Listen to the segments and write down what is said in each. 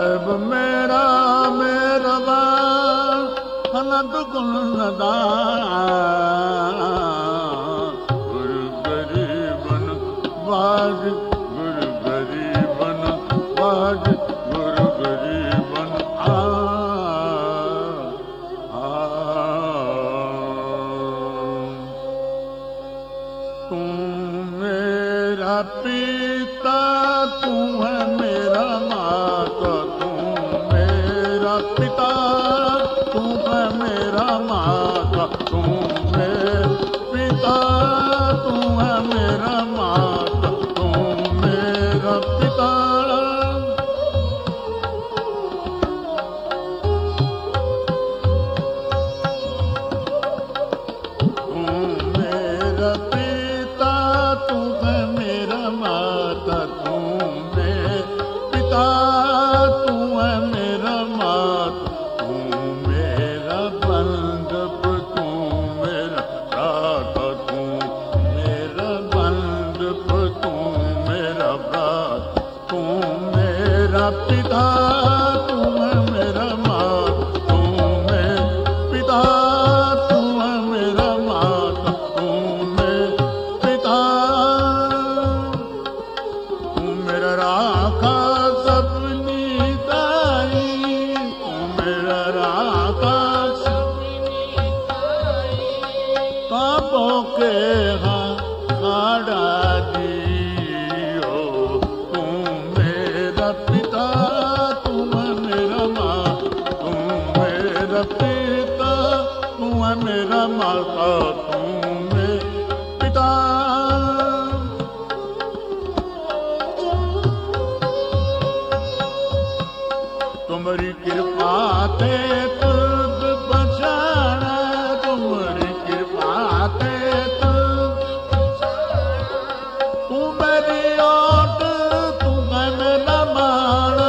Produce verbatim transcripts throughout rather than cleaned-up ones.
साहिब मेरा मेरवा अनंद गुण दान गुरु गरीबन बाज गुरु गरीबन बाज गुरु गरीबन आ तू मेरा पिता तू है मेरा माता तू मेरा पिता तू है मेरा माता तू मेरा पिता तू है मेरा माता तू मेरा पिता तू मेरा पिता तू है मेरा माता तू मेरा पिता तू है मेरा माता तू मेरा बंधप तू मेरा भ्राता तू मेरा बंधप तू मेरा भ्राता तू मेरा पिता तू है मेरा माता तू मेरा पिता तू है मेरा माता तू मेरा पिता तू मेरा राखा सपनी ताई तू मेरा राखा सपनी ताई कापो के हाँ खाड़ा दियो तू मेरा पिता तू है मेरा माँ तू मेरा पिता तू है मेरा माता तू मेरा पिता तुम्हारी कृपा ते तुझ बचाना तुम्हारी कृपा ते तुझ तू मेरी ओट तू है मेरा माना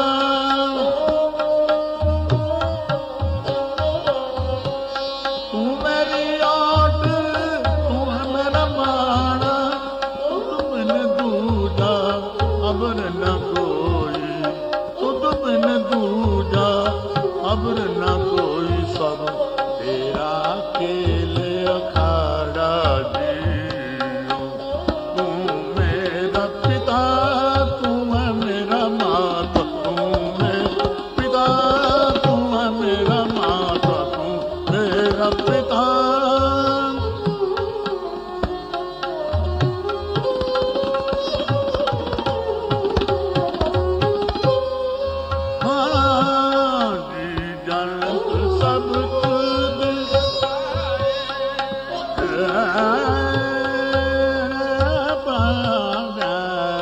तू मेरी ओट तू है मेरा माना तुझ बिन दूजा अबर न कोई तुझ बिन दूजा अबर न कोई सब तेरा अकेले अखाड़ा जियो तू मेरा पिता तू है मेरा माता तू मेरा पिता तू है मेरा माता तू मेरा पिता हाँ जी जनत सब तुझ पाया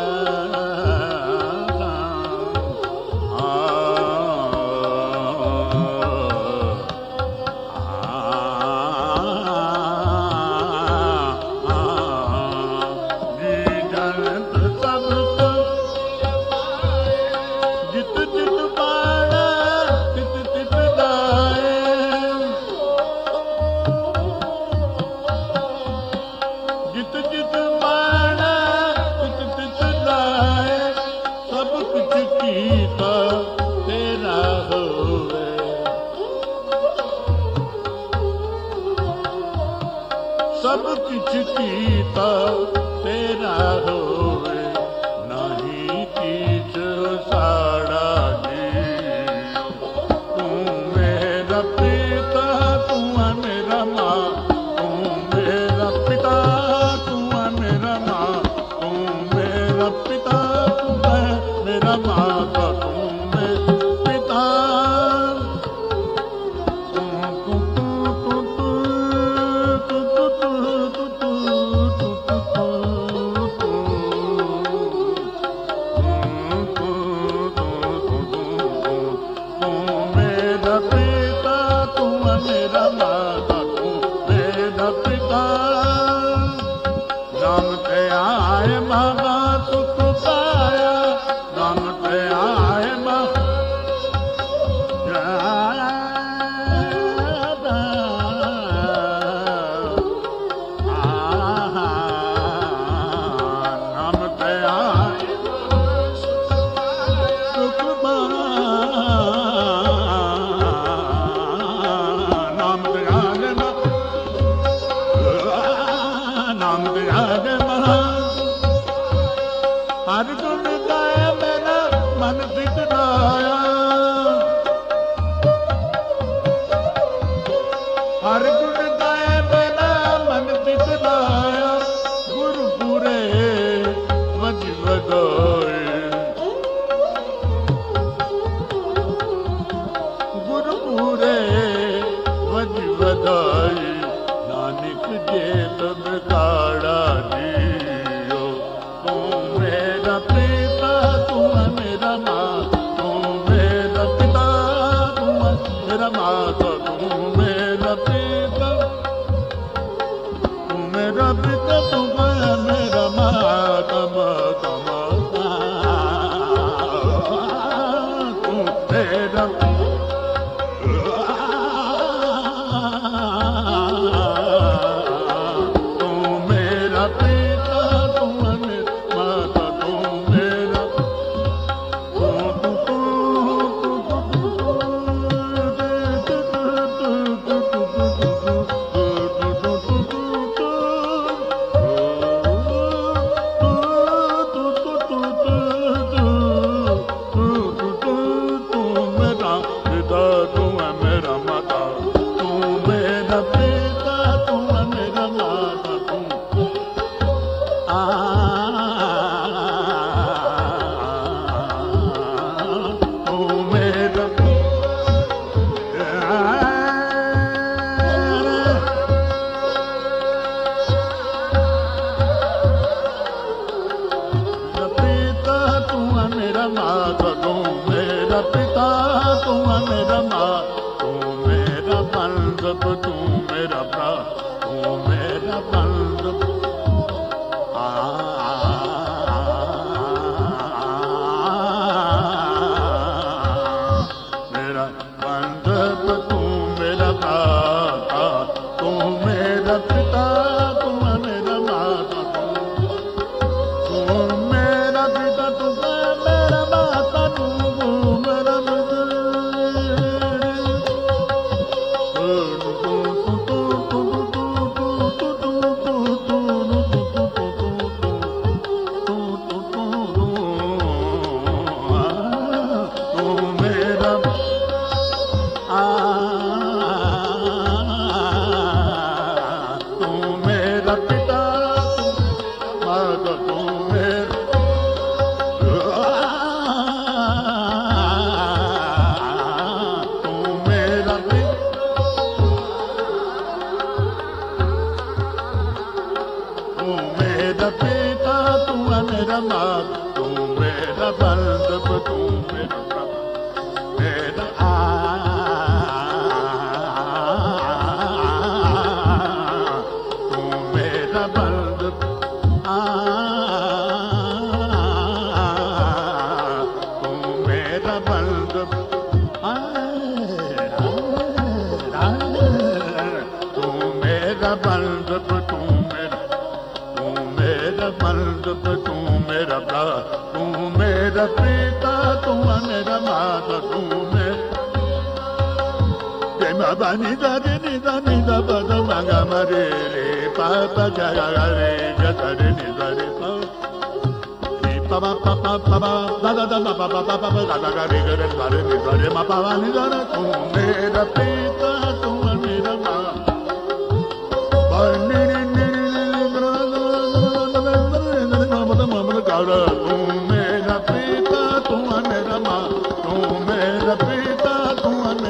जी जनत सब जित जित पाड़ा तित तित दाए जित जित पाड़ा तित तित दाए सब कुछ कीता तेरा होवे सब कुछ कीता तेरा होवे नहीं कीच साड़ा जियो तू मेरा पिता तू है मेरा माँ तू मेरा पिता तू है मेरा माँ तू मेरा पिता तू है मेरा माता तू मेरा पिता तू तू तू तू तू तू तू तू तू तू तू मेरा माता तू मेरा पिता तू मेरा पिता तू मेरा माता माता माता तू मेरा तू मेरा पिता तू मेरा माता तू मेरा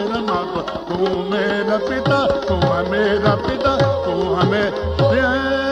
तू मेरा पिता तू मेरा पिता तू हमें